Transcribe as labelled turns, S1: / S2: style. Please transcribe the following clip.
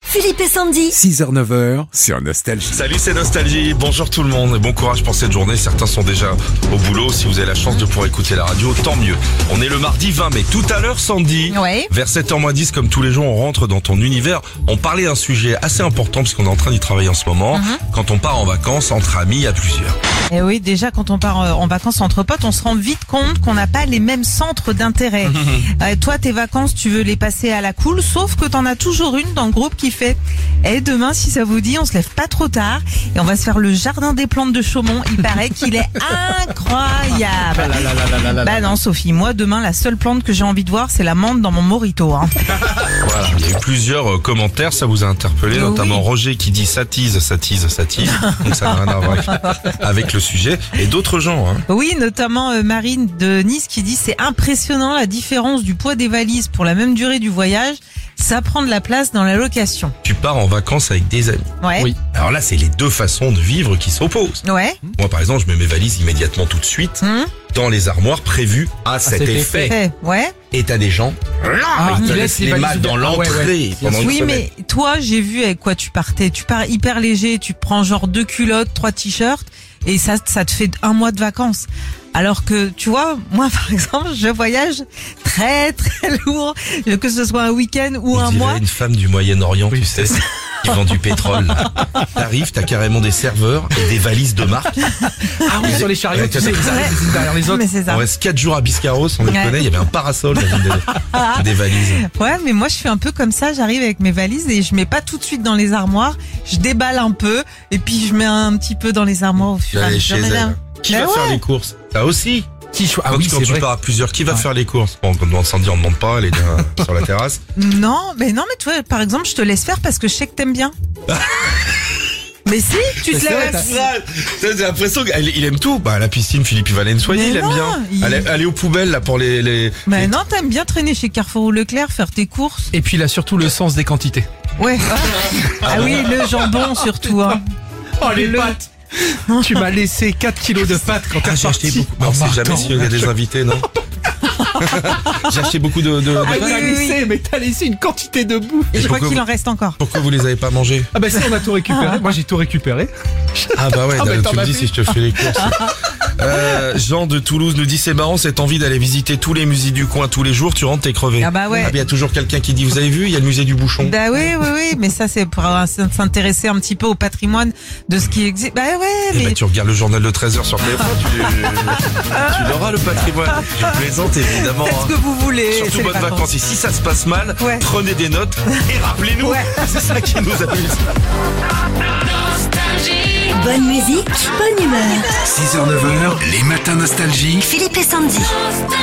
S1: Philippe et Sandy.
S2: 6h-9h sur Nostalgie.
S3: Salut, c'est Nostalgie. Bonjour tout le monde et bon courage pour cette journée. Certains sont déjà au boulot. Si vous avez la chance de pouvoir écouter la radio, tant mieux. On est le mardi 20 mai. Tout à l'heure, Sandy, vers 7h-10, comme tous les jours, on rentre dans ton univers. On parlait d'un sujet assez important parce qu'on est en train d'y travailler en ce moment. Quand on part en vacances entre amis à plusieurs.
S4: Et oui, déjà quand on part en vacances entre potes, on se rend vite compte qu'on n'a pas les mêmes centres d'intérêt. Toi, tes vacances, tu veux les passer à la cool, sauf que t'en as toujours une dans le groupe qui fait demain, si ça vous dit, on se lève pas trop tard et on va se faire le jardin des plantes de Chaumont. Il paraît qu'il est incroyable. Bah non, Sophie, moi demain, la seule plante que j'ai envie de voir, c'est la menthe dans mon mojito.
S3: Voilà, il y a eu plusieurs commentaires, ça vous a interpellé, notamment Roger qui dit ça tease. Donc ça n'a rien à voir avec le sujet. Et d'autres gens.
S4: Oui, notamment Marine de Nice qui dit c'est impressionnant la différence du poids des valises pour la même durée du voyage. Ça prend de la place dans la location.
S3: Tu pars en vacances avec des amis.
S4: Ouais.
S3: Oui. Alors là, c'est les deux façons de vivre qui s'opposent.
S4: Ouais.
S3: Moi, par exemple, je mets mes valises immédiatement tout de suite dans les armoires prévues à cet effet.
S4: Ouais.
S3: Et t'as des gens qui laissent les malles dans l'entrée. pendant une
S4: Oui,
S3: semaine.
S4: mais toi, j'ai vu avec quoi tu partais. Tu pars hyper léger, tu prends genre 2 culottes, 3 t-shirts et ça te fait 1 mois de vacances. Alors que, tu vois, moi, par exemple, je voyage très, très lourd, que ce soit un week-end ou un mois.
S3: Une femme du Moyen-Orient, tu sais, qui vend du pétrole. T'arrives, t'as carrément des serveurs et des valises de marque.
S5: Ah oui, sur les chariots, tu sais, ils arrivent les unes derrière les autres.
S4: Mais c'est ça.
S3: On reste 4 jours à Biscarrosse, on les connaît, il y avait un parasol dans une des valises.
S4: Ouais, mais moi, je fais un peu comme ça, j'arrive avec mes valises et je mets pas tout de suite dans les armoires, je déballe un peu et puis je mets un petit peu dans les armoires au fur et à mesure.
S3: Qui va faire les courses? Ça aussi. Quand tu pars à plusieurs, qui va faire les courses? Bon, comme Sandy, on ne demande pas, elle est déjà sur la terrasse.
S4: Non, mais toi, par exemple, je te laisse faire parce que je sais que t'aimes bien. Mais si, tu te laisses.
S3: J'ai l'impression qu'il aime tout. Bah, la piscine, Philippe, il va aller nettoyer, il aime bien. Aller aux poubelles, là, pour les...
S4: Mais non, t'aimes bien traîner chez Carrefour ou Leclerc, faire tes courses.
S5: Et puis il a surtout le sens des quantités.
S4: Ouais. Ah oui, le jambon surtout.
S5: Oh, les pâtes. Tu m'as laissé 4 kilos de pâtes quand t'as
S3: j'ai acheté
S5: sorti.
S3: beaucoup. On sait jamais s'il y a des invités, non? J'ai acheté beaucoup de
S5: Oui, mais t'as laissé une quantité de bouffe.
S4: Et je crois qu'il en reste encore.
S3: Pourquoi vous les avez pas mangés?
S5: Ah bah si, on a tout récupéré. Moi j'ai tout récupéré.
S3: Ah bah ouais,
S5: mais
S3: tu me dis si je te fais les courses. Jean de Toulouse nous dit c'est marrant cette envie d'aller visiter tous les musées du coin tous les jours, tu rentres t'es crevé.
S4: Ah bah ouais.
S3: Il y a toujours quelqu'un qui dit vous avez vu, il y a le musée du bouchon.
S4: Bah oui, mais ça c'est pour s'intéresser un petit peu au patrimoine de ce qui existe. Bah ouais, mais...
S3: Bah tu regardes le journal de 13h sur TF1, tu l'auras le patrimoine. Je plaisante évidemment.
S4: Faites ce que vous voulez.
S3: Surtout bonnes vacances. Et si ça se passe mal, prenez des notes et rappelez-nous. C'est ça qui nous amuse.
S1: Bonne musique, bonne humeur.
S2: 6h-9h, les matins Nostalgie.
S1: Philippe et Sandy.